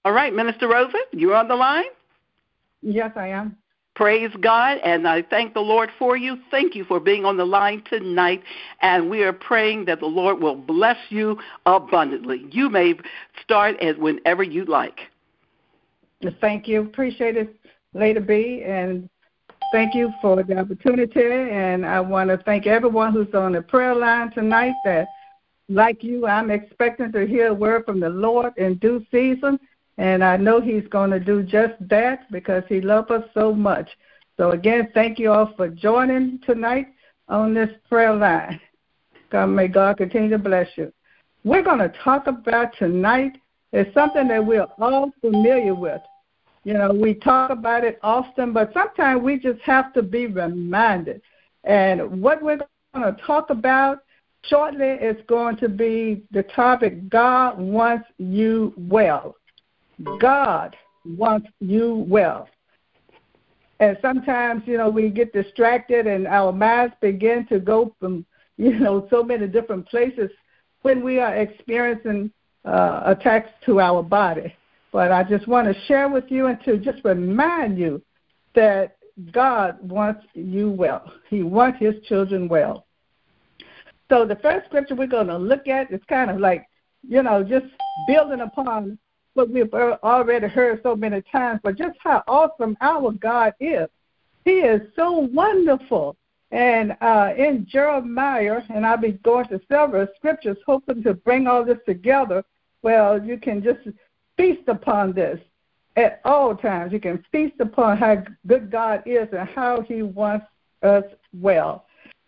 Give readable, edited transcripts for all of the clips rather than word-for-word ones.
All right, Minister Rosa, you're on the line. Yes, I am. Praise God, and I thank the Lord for you. Thank you for being on the line tonight, and we are praying that the Lord will bless you abundantly. You may start at whenever you like. Thank you. Appreciate it, Lady B, and thank you for the opportunity, and I want to thank everyone who's on the prayer line tonight that, like you, I'm expecting to hear a word from the Lord in due season. And I know he's going to do just that because he loves us so much. So, again, thank you all for joining tonight on this prayer line. May God continue to bless you. We're going to talk about tonight is something that we're all familiar with. You know, we talk about it often, but sometimes we just have to be reminded. And what we're going to talk about shortly is going to be the topic, God wants you well. God wants you well. And sometimes, you know, we get distracted and our minds begin to go from, you know, so many different places when we are experiencing attacks to our body. But I just want to share with you and to just remind you that God wants you well. He wants his children well. So the first scripture we're going to look at is kind of like, you know, just building upon what we've already heard so many times, but just how awesome our God is. He is so wonderful. And in Jeremiah, and I'll be going to several scriptures hoping to bring all this together, well, you can just feast upon this at all times. You can feast upon how good God is and how he wants us well.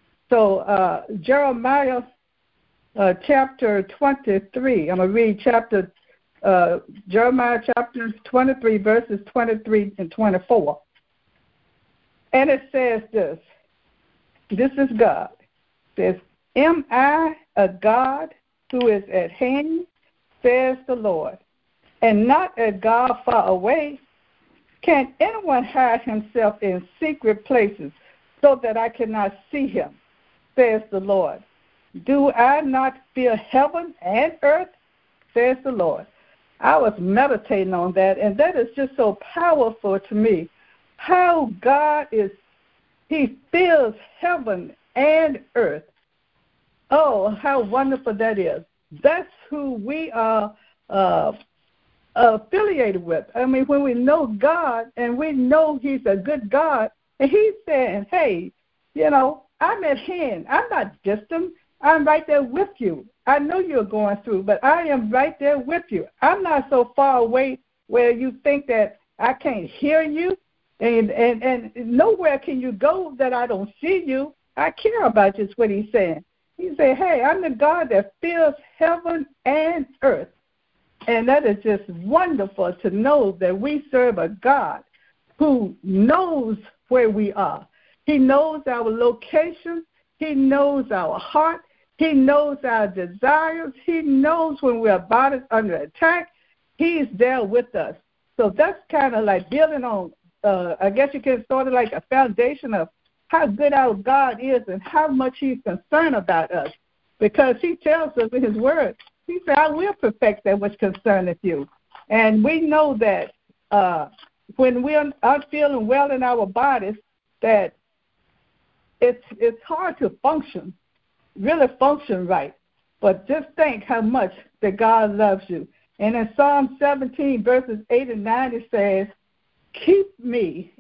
So Jeremiah chapter 23, I'm going to read Jeremiah chapter 23, verses 23 and 24. And it says this. This is God. It says, am I a God who is at hand, says the Lord, and not a God far away? Can anyone hide himself in secret places so that I cannot see him, says the Lord? Do I not fear heaven and earth, says the Lord? I was meditating on that, and that is just so powerful to me, how God is, he fills heaven and earth. Oh, how wonderful that is. That's who we are affiliated with. I mean, when we know God and we know he's a good God, and he's saying, hey, you know, I'm at hand. I'm not distant. I'm right there with you. I know you're going through, but I am right there with you. I'm not so far away where you think that I can't hear you, and nowhere can you go that I don't see you. I care about you is what he's saying. He said, hey, I'm the God that fills heaven and earth. And that is just wonderful to know that we serve a God who knows where we are. He knows our location. He knows our heart. He knows our desires. He knows when we're about it under attack. He's there with us. So that's kind of like building on, I guess you can sort of like a foundation of how good our God is and how much he's concerned about us. Because he tells us in his word, he said, I will perfect that which concerneth you. And we know that when we are feeling well in our bodies, that it's hard to function, really function right. But just think how much that God loves you. And in Psalm 17, verses 8 and 9, it says, keep me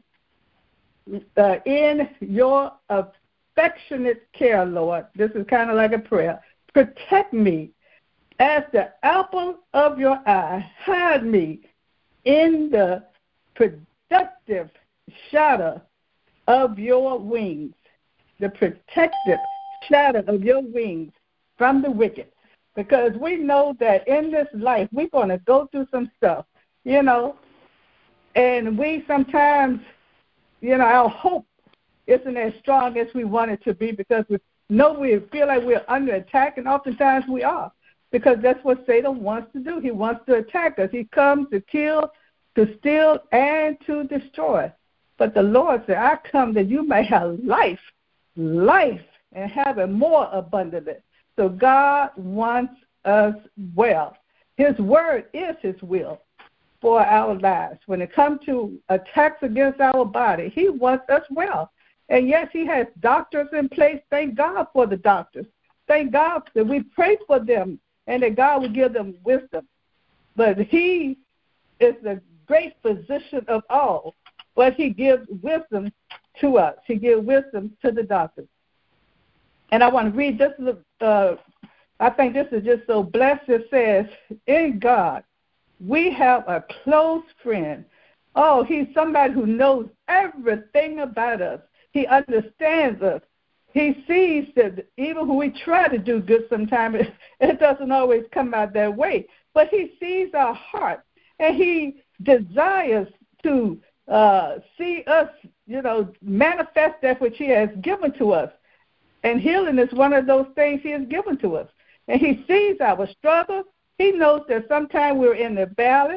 in your affectionate care, Lord. This is kind of like a prayer. Protect me as the apple of your eye. Hide me in the productive shadow of your wings. The protective shadow of your wings from the wicked. Because we know that in this life we're going to go through some stuff, you know, and we sometimes, you know, our hope isn't as strong as we want it to be because we know we feel like we're under attack, and oftentimes we are, because that's what Satan wants to do. He wants to attack us. He comes to kill, to steal, and to destroy. But the Lord said, I come that you may have life, and have it more abundantly. So God wants us well. His word is his will. for our lives. When it comes to attacks against our body, he wants us well. And yes, he has doctors in place. Thank God for the doctors. Thank God that we pray for them and that God will give them wisdom. But he is the great physician of all, but he gives wisdom to us. He gives wisdom to the doctors. And I want to read this. I think this is just so blessed. It says, in God, we have a close friend. Oh, he's somebody who knows everything about us. He understands us. He sees that even when we try to do good sometimes, it doesn't always come out that way. But he sees our heart, and he desires to see us, manifest that which he has given to us. And healing is one of those things he has given to us. And he sees our struggle. He knows that sometimes we're in the valley,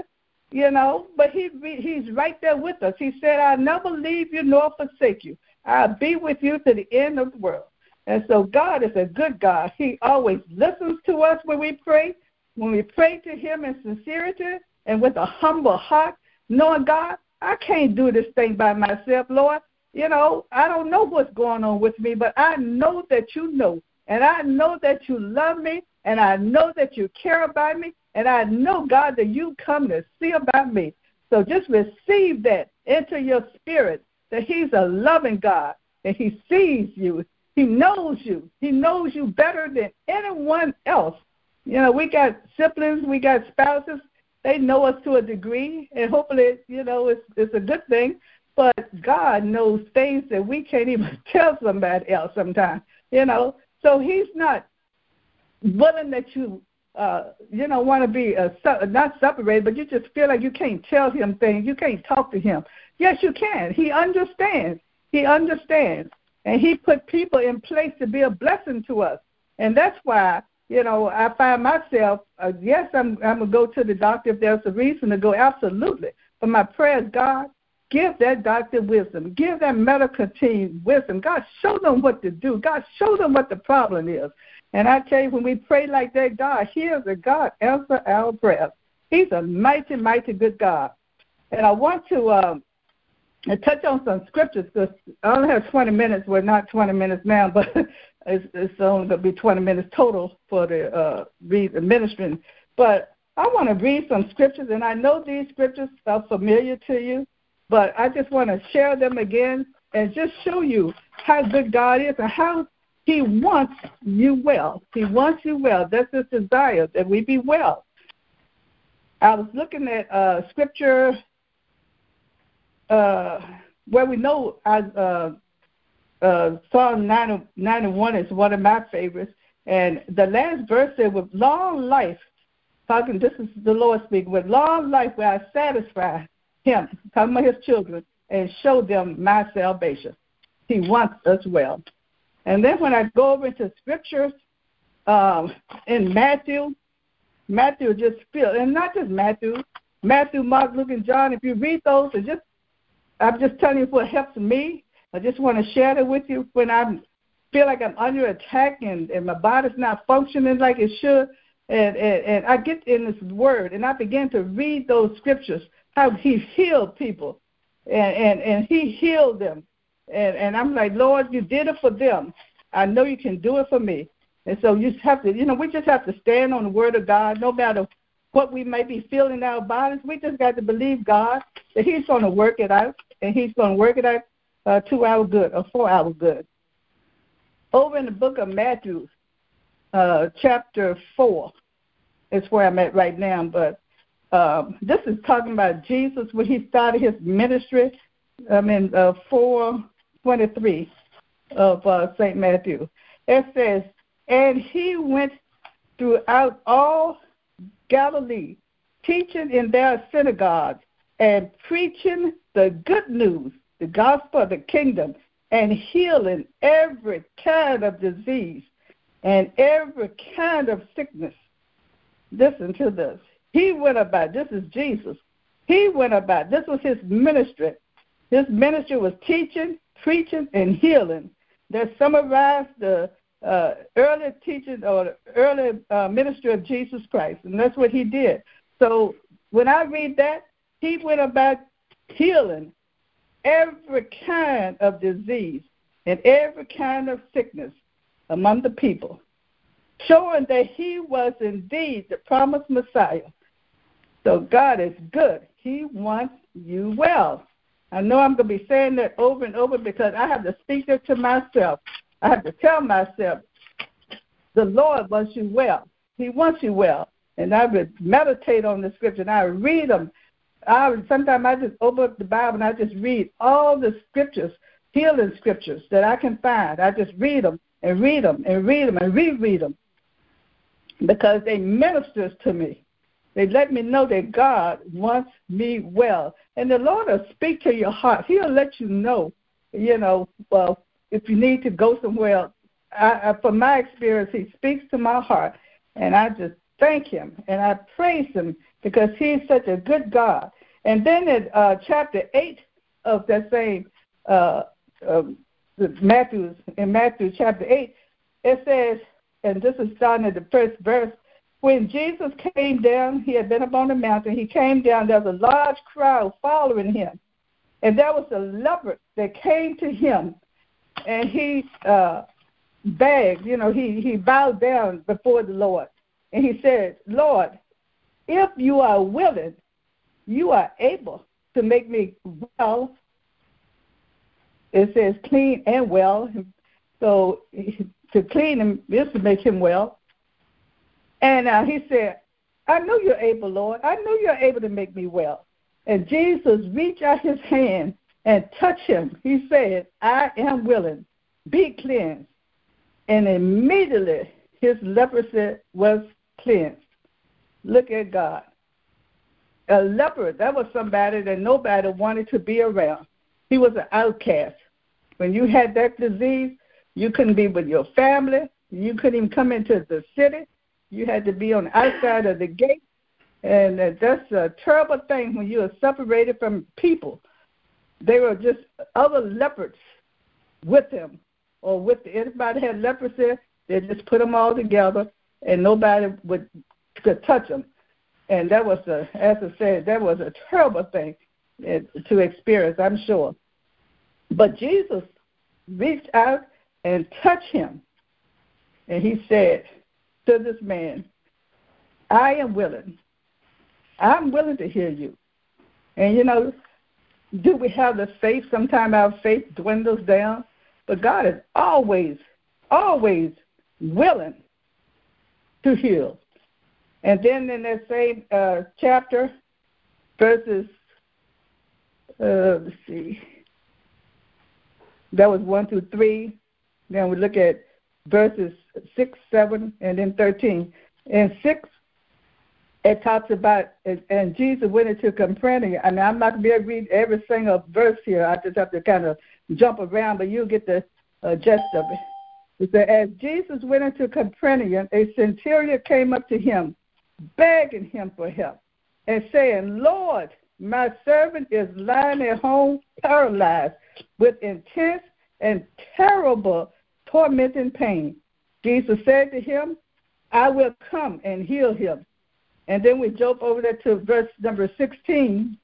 but he's right there with us. He said, I'll never leave you nor forsake you. I'll be with you to the end of the world. And so God is a good God. He always listens to us when we pray. When we pray to him in sincerity and with a humble heart, knowing, God, I can't do this thing by myself, Lord. I don't know what's going on with me, but I know that you know. And I know that you love me, and I know that you care about me, and I know, God, that you come to see about me. So just receive that into your spirit, that he's a loving God, and he sees you. He knows you. He knows you better than anyone else. We got siblings, we got spouses. They know us to a degree, and hopefully, it's a good thing. But God knows things that we can't even tell somebody else sometimes, So he's not willing that you, want to be not separated, but you just feel like you can't tell him things. You can't talk to him. Yes, you can. He understands. He understands. And he put people in place to be a blessing to us. And that's why, I find myself, yes, I'm going to go to the doctor if there's a reason to go, absolutely. But my prayer is, God, give that doctor wisdom. Give that medical team wisdom. God, show them what to do. God, show them what the problem is. And I tell you, when we pray like that, God hears and God answers our prayers. He's a mighty, mighty good God. And I want to touch on some scriptures because I only have 20 minutes. Well, not 20 minutes now, but it's only going to be 20 minutes total for the ministering. But I want to read some scriptures, and I know these scriptures are familiar to you. But I just want to share them again and just show you how good God is and how he wants you well. He wants you well. That's his desire, that we be well. I was looking at scripture where we know Psalm 91 is one of my favorites. And the last verse said, with long life, this is the Lord speaking, with long life will I satisfy him, talking about his children, and show them my salvation. He wants us well. And then when I go over into scriptures in Matthew just feel, and not just Matthew, Mark, Luke, and John, if you read those, I'm just telling you what helps me. I just want to share that with you when I feel like I'm under attack and my body's not functioning like it should. And I get in this word, and I begin to read those scriptures, how he healed people, and he healed them. And I'm like, Lord, you did it for them. I know you can do it for me. And so you just have to, we just have to stand on the word of God, no matter what we may be feeling in our bodies. We just got to believe God that he's going to work it out, and he's going to work it out to our good or for our good. Over in the book of Matthew, chapter 4 is where I'm at right now, but this is talking about Jesus when he started his ministry. 4:23 of St. Matthew. It says, and he went throughout all Galilee, teaching in their synagogues and preaching the good news, the gospel of the kingdom, and healing every kind of disease and every kind of sickness. Listen to this. He went about, this is Jesus. He went about, this was his ministry. His ministry was teaching, preaching, and healing. That summarized the early teaching or the early ministry of Jesus Christ, and that's what he did. So when I read that, he went about healing every kind of disease and every kind of sickness among the people, showing that he was indeed the promised Messiah. So God is good. He wants you well. I know I'm going to be saying that over and over because I have to speak it to myself. I have to tell myself, the Lord wants you well. He wants you well. And I would meditate on the scripture, and I read them. Sometimes I just open up the Bible, and I just read all the scriptures, healing scriptures that I can find. I just read them and read them and read them and reread them because they ministers to me. They let me know that God wants me well. And the Lord will speak to your heart. He'll let you know, well, if you need to go somewhere. From my experience, he speaks to my heart, and I just thank him, and I praise him because he's such a good God. And then in chapter 8 of that same Matthew chapter 8, it says, and this is starting at the first verse, when Jesus came down, he had been up on the mountain, he came down, there was a large crowd following him. And there was a leopard that came to him, and he begged, he bowed down before the Lord. And he said, Lord, if you are willing, you are able to make me well. It says clean and well. So to clean him is to make him well. And he said, I know you're able, Lord. I know you're able to make me well. And Jesus reached out his hand and touched him. He said, I am willing. Be cleansed. And immediately his leprosy was cleansed. Look at God. A leper, that was somebody that nobody wanted to be around. He was an outcast. When you had that disease, you couldn't be with your family. You couldn't even come into the city. You had to be on the outside of the gate. And that's a terrible thing when you are separated from people. They were just other lepers with him. Or with anybody had leprosy, they just put them all together, and nobody could touch them. And that was, as I said, that was a terrible thing to experience, I'm sure. But Jesus reached out and touched him, and he said to this man, I am willing. I'm willing to hear you. And, do we have the faith? Sometimes our faith dwindles down. But God is always, always willing to heal. And then in that same chapter, verses, let's see, that was 1 through 3. Then we look at verses 6, 7, and then 13. In 6, it talks about, and Jesus went into Capernaum. I mean, I'm not going to be able to read every single verse here. I just have to kind of jump around, but you'll get the gist of it. It said, as Jesus went into Capernaum, a centurion came up to him, begging him for help, and saying, Lord, my servant is lying at home paralyzed with intense and terrible tormenting pain. Jesus said to him, I will come and heal him. And then we jump over there to verse number 16,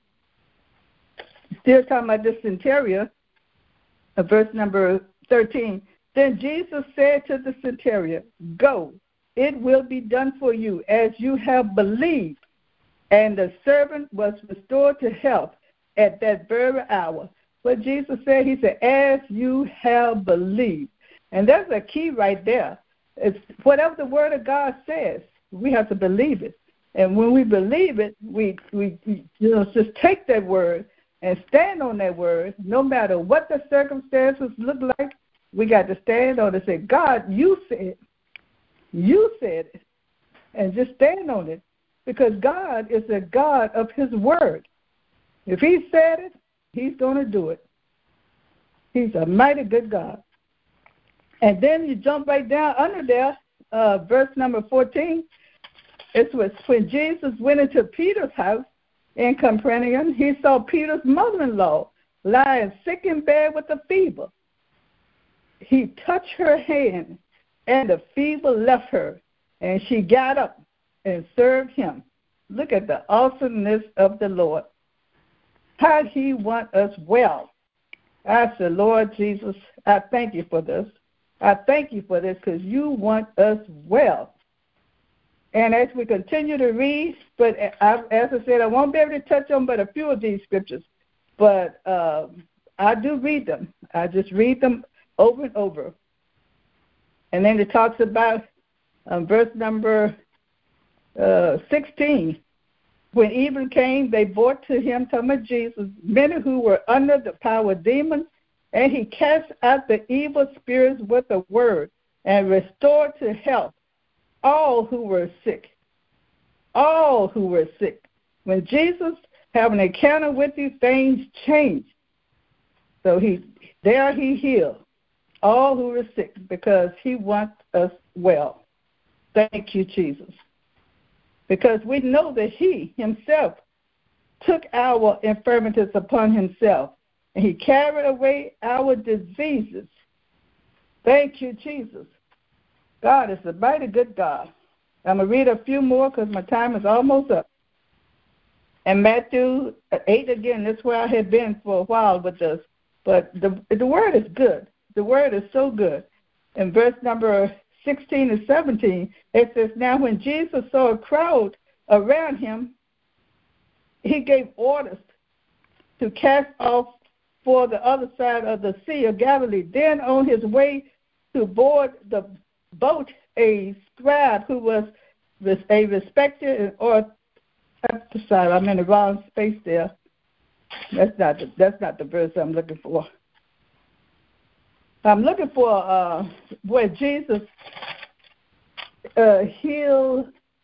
still talking about this centurion, verse number 13. Then Jesus said to the centurion, go, it will be done for you as you have believed. And the servant was restored to health at that very hour. What Jesus said, he said, as you have believed. And that's a key right there. It's whatever the word of God says, we have to believe it. And when we believe it, we just take that word and stand on that word, no matter what the circumstances look like. We got to stand on it and say, God, you said it, and just stand on it, because God is a God of his word. If he said it, he's going to do it. He's a mighty good God. And then you jump right down under there, verse number 14. It was when Jesus went into Peter's house in Capernaum, he saw Peter's mother-in-law lying sick in bed with a fever. He touched her hand, and the fever left her, and she got up and served him. Look at the awesomeness of the Lord. how he wants us well. I said, Lord Jesus, I thank you for this. I thank you for this because you want us well. And as we continue to read, but as I said, I won't be able to touch on but a few of these scriptures, but I do read them. I just read them over and over. And then it talks about verse number 16. When evening came, they brought to him, talking about Jesus, many who were under the power of demons, and he cast out the evil spirits with a word and restored to health all who were sick. All who were sick. When Jesus had an encounter with you, things changed. So he healed all who were sick because he wants us well. Thank you, Jesus. Because we know that he himself took our infirmities upon himself, and he carried away our diseases. Thank you, Jesus. God is a mighty good God. I'm going to read a few more because my time is almost up. And Matthew 8 again, that's where I had been for a while with this. But the word is good. The word is so good. In verse number 16 and 17, it says, now when Jesus saw a crowd around him, he gave orders to cast off for the other side of the Sea of Galilee. Then on his way to board the boat, a scribe who was a respected, or sorry, I'm in the wrong space there. That's not the verse I'm looking for. I'm looking for where Jesus healed.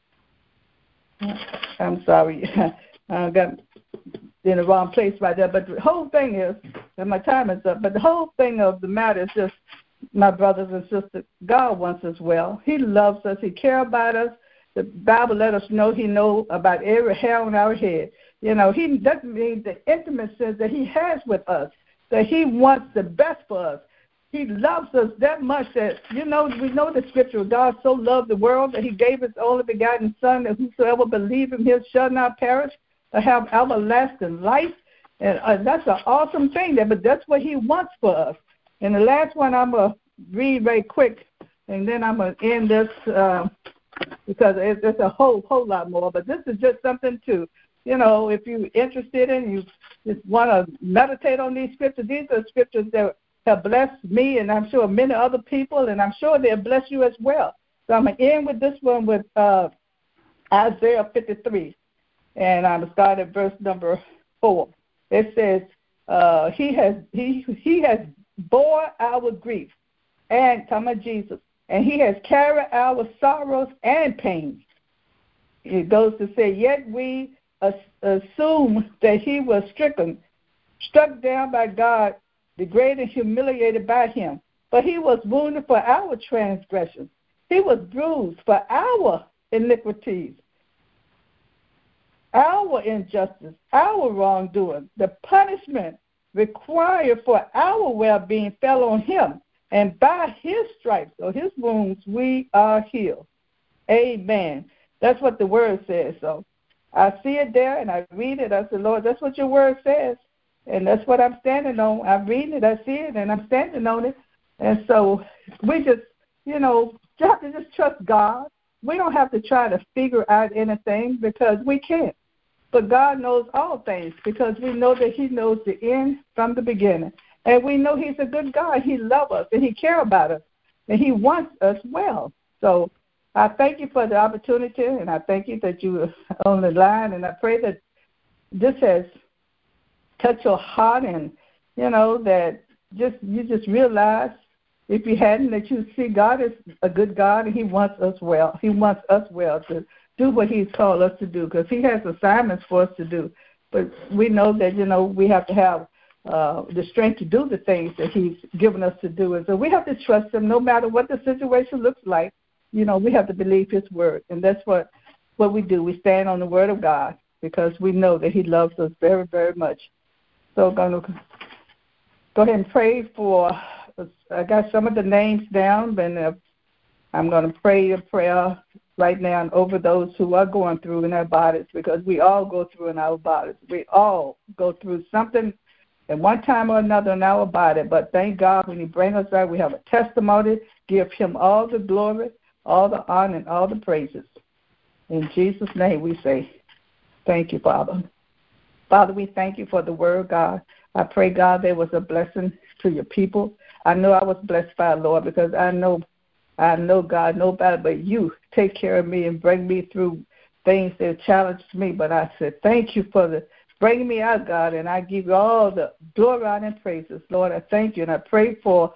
I'm sorry, I got in the wrong place right there. But the whole thing is, and my time is up, but the whole thing of the matter is just, my brothers and sisters, God wants us well. He loves us. He cares about us. The Bible let us know he knows about every hair on our head. You know, he doesn't mean the intimacy that he has with us, that he wants the best for us. He loves us that much that, you know, we know the scripture, God so loved the world that he gave his only begotten Son, that whosoever believes in him shall not perish, but have everlasting life. And that's an awesome thing, but that's what he wants for us. And the last one I'm going to read very quick, and then I'm going to end this because it's a whole lot more. But this is just something to, you know, if you're interested in, you just want to meditate on these scriptures. These are scriptures that have blessed me, and I'm sure many other people, and I'm sure they'll bless you as well. So I'm going to end with this one with Isaiah 53, and I'm going to start at verse number 4. It says, he has bore our grief, and talking about Jesus, and he has carried our sorrows and pains. It goes to say, yet we assume that he was struck down by God, degraded and humiliated by him. But he was wounded for our transgressions. He was bruised for our iniquities, our injustice, our wrongdoing. The punishment required for our well-being fell on him, and by his stripes, or his wounds, we are healed. Amen. That's what the word says. So I see it there, and I read it. I said, Lord, that's what your word says, and that's what I'm standing on. I'm reading it, I see it, and I'm standing on it. And so we just, you know, you have to just trust God. We don't have to try to figure out anything because we can't. But God knows all things because we know that he knows the end from the beginning. And we know he's a good God. He loves us, and he cares about us, and he wants us well. So I thank you for the opportunity, and I thank you that you are on the line, and I pray that this has touched your heart and, you know, that you just realize, if you hadn't, that you see God is a good God, and he wants us well. He wants us well to do what he's called us to do because he has assignments for us to do. But we know that, you know, we have to have the strength to do the things that he's given us to do. And so we have to trust him no matter what the situation looks like. You know, we have to believe his word. And that's what we do. We stand on the word of God because we know that he loves us very, very much. So I'm going to go ahead and pray for, I got some of the names down, but I'm going to pray a prayer right now and over those who are going through in their bodies, because we all go through in our bodies. We all go through something at one time or another in our body. But thank God when He brings us out, we have a testimony. Give Him all the glory, all the honor, and all the praises. In Jesus' name we say, thank you, Father. Father, we thank you for the word, God. I pray, God, there was a blessing to your people. I know I was blessed by the Lord, because I know, God, nobody but you take care of me and bring me through things that challenged me. But I said, thank you for bringing me out, God, and I give you all the glory, honor, and praises. Lord, I thank you, and I pray for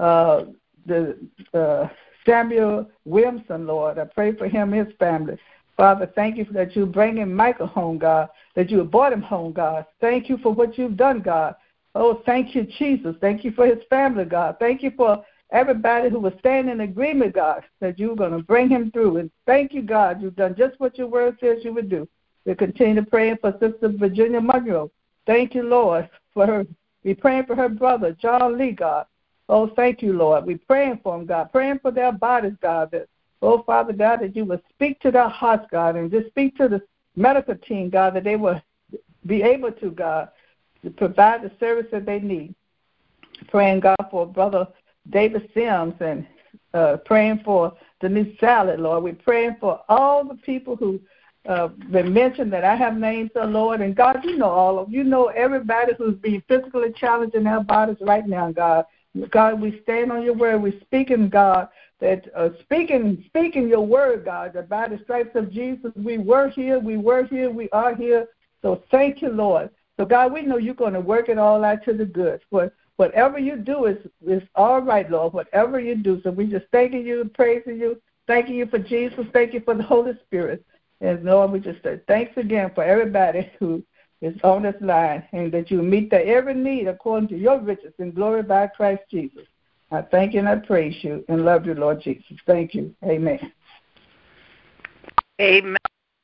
Samuel Williamson, Lord. I pray for him and his family. Father, thank you that you're bringing Michael home, God, that you brought him home, God. Thank you for what you've done, God. Oh, thank you, Jesus. Thank you for his family, God. Thank you for everybody who was standing in agreement, God, that you were going to bring him through. And thank you, God. You've done just what your word says you would do. We continue praying for Sister Virginia Monroe. Thank you, Lord, for her. We're praying for her brother, John Lee, God. Oh, thank you, Lord. We're praying for them, God, praying for their bodies, God. Oh, Father God, that you would speak to their hearts, God, and just speak to the medical team, God, that they will be able to, God, to provide the service that they need. Praying, God, for Brother David Sims, and praying for Denise Salad, Lord. We're praying for all the people who been mentioned that I have named, the Lord. And, God, you know all of them. You know everybody who's being physically challenged in their bodies right now, God. God, we stand on your word. We're speaking, God, that speaking your word, God, that by the stripes of Jesus we were here, we are here. So thank you, Lord. So, God, we know you're going to work it all out to the good. Whatever you do is all right, Lord, whatever you do. So we just thanking you and praising you, thanking you for Jesus, thank you for the Holy Spirit. And, Lord, we just say thanks again for everybody who is on this line, and that you meet their every need according to your riches and glory by Christ Jesus. I thank you and I praise you and love you, Lord Jesus. Thank you. Amen. Amen.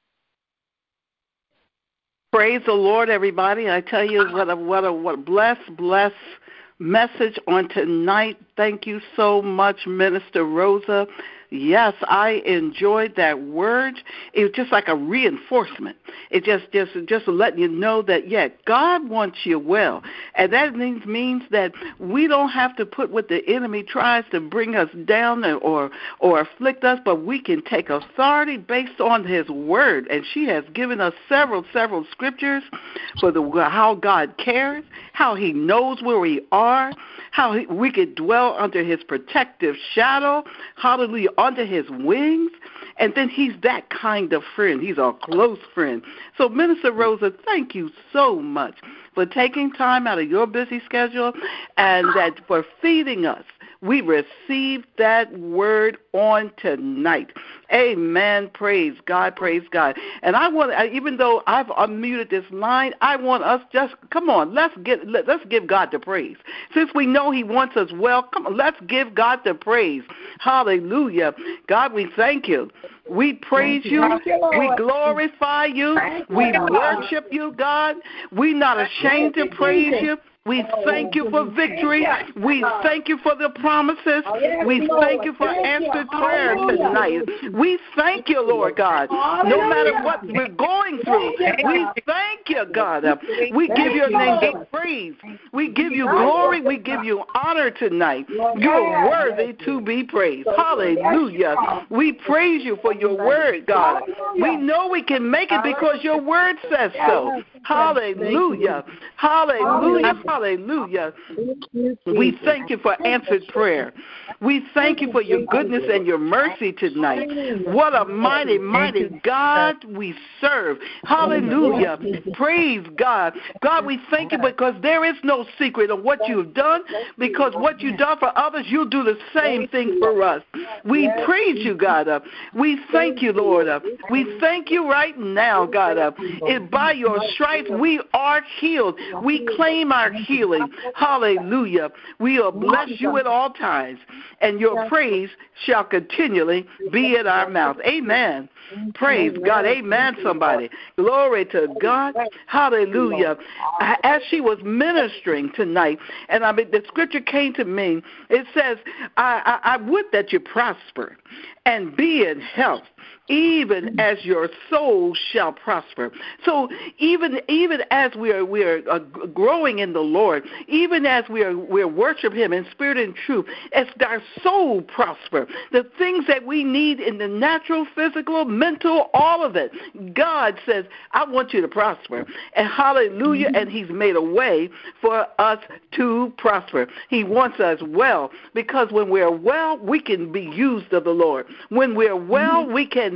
Praise the Lord, everybody. I tell you, what a blessed message on tonight. Thank you so much, Minister Rosa. Yes, I enjoyed that word. It was just like a reinforcement. It just letting you know that, yeah, God wants you well. And that means that we don't have to put what the enemy tries to bring us down or afflict us, but we can take authority based on his word. And she has given us several scriptures for how God cares, how he knows where we are, how we could dwell under his protective shadow, hallelujah, under his wings. And then he's that kind of friend. He's a close friend. So, Minister Rosa, thank you so much for taking time out of your busy schedule and that for feeding us. We received that word on tonight. Amen. Praise God. Praise God. And I want, even though I've unmuted this line, I want us come on, let's give God the praise. Since we know he wants us well, come on, let's give God the praise. Hallelujah. God, we thank you. We praise you. We glorify you. We worship you, God. We're not ashamed to praise you. We thank you for victory. We thank you for the promises. We thank you for answered prayer tonight. We thank you, Lord God. No matter what we're going through, we thank you, God. We give your name the praise. We give you glory. We give you honor tonight. You're worthy to be praised. Hallelujah. We praise you for your word, God. We know we can make it because your word says so. Hallelujah. Hallelujah. Hallelujah. We thank you for answered prayer. We thank you for your goodness and your mercy tonight. What a mighty, mighty God we serve. Hallelujah. Praise God. God, we thank you because there is no secret of what you've done, because what you've done for others, you'll do the same thing for us. We praise you, God. We thank you, Lord. We thank you right now, God. By your stripes, we are healed. We claim our healing. Hallelujah. We will bless you at all times, and your praise shall continually be in our mouth. Amen. Praise God. Amen, somebody. Glory to God. Hallelujah. As she was ministering tonight, and the scripture came to me, it says, I would that you prosper and be in health, even as your soul shall prosper. So even as we are growing in the Lord, even as we worship Him in spirit and truth, as our soul prosper, the things that we need in the natural, physical, mental, all of it, God says, I want you to prosper. And hallelujah, and He's made a way for us to prosper. He wants us well, because when we're well, we can be used of the Lord. When we're well, we can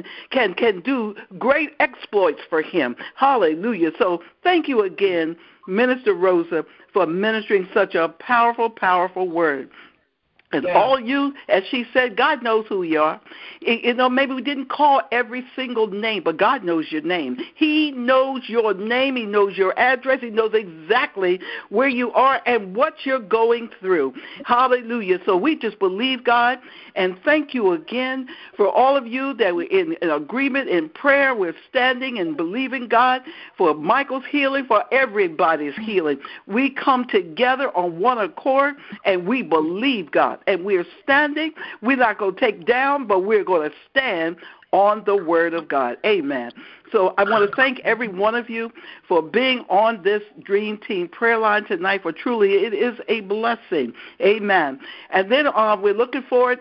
do great exploits for Him. Hallelujah. So thank you again, Minister Rosa, for ministering such a powerful, powerful word. And all you, as she said, God knows who you are. Maybe we didn't call every single name, but God knows your name. He knows your name. He knows your address. He knows exactly where you are and what you're going through. Hallelujah. So we just believe God, and thank you again for all of you that we're in agreement, in prayer. We're standing and believing God for Michael's healing, for everybody's healing. We come together on one accord, and we believe God. And we're standing. We're not going to take down, but we're going to stand on the Word of God. Amen. So I want to thank every one of you for being on this Dream Team prayer line tonight, for truly it is a blessing. Amen. And then we're looking forward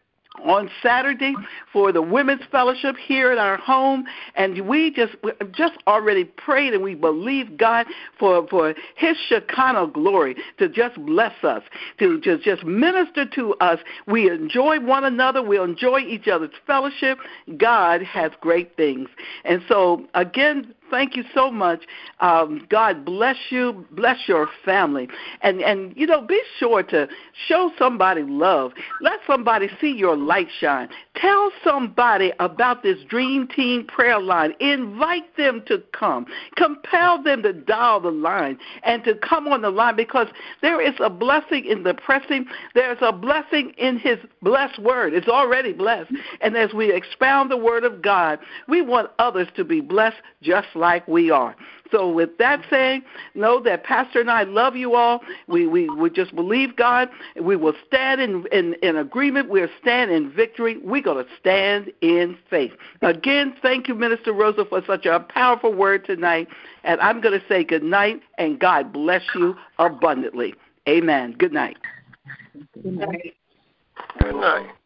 on Saturday for the Women's Fellowship here at our home, and we just already prayed, and we believe God for His Shekinah glory to just bless us, to just minister to us. We enjoy one another. We enjoy each other's fellowship. God has great things. And so, again, thank you so much. God bless you. Bless your family. And be sure to show somebody love. Let somebody see your light shine. Tell somebody about this Dream Team prayer line. Invite them to come. Compel them to dial the line and to come on the line, because there is a blessing in the pressing. There's a blessing in His blessed word. It's already blessed. And as we expound the word of God, we want others to be blessed just like we are. So with that saying, know that Pastor and I love you all. We just believe God. We will stand in agreement. We'll stand in victory. We're going to stand in faith. Again, thank you, Minister Rosa, for such a powerful word tonight. And I'm going to say good night, and God bless you abundantly. Amen. Good night. Good night. Good night.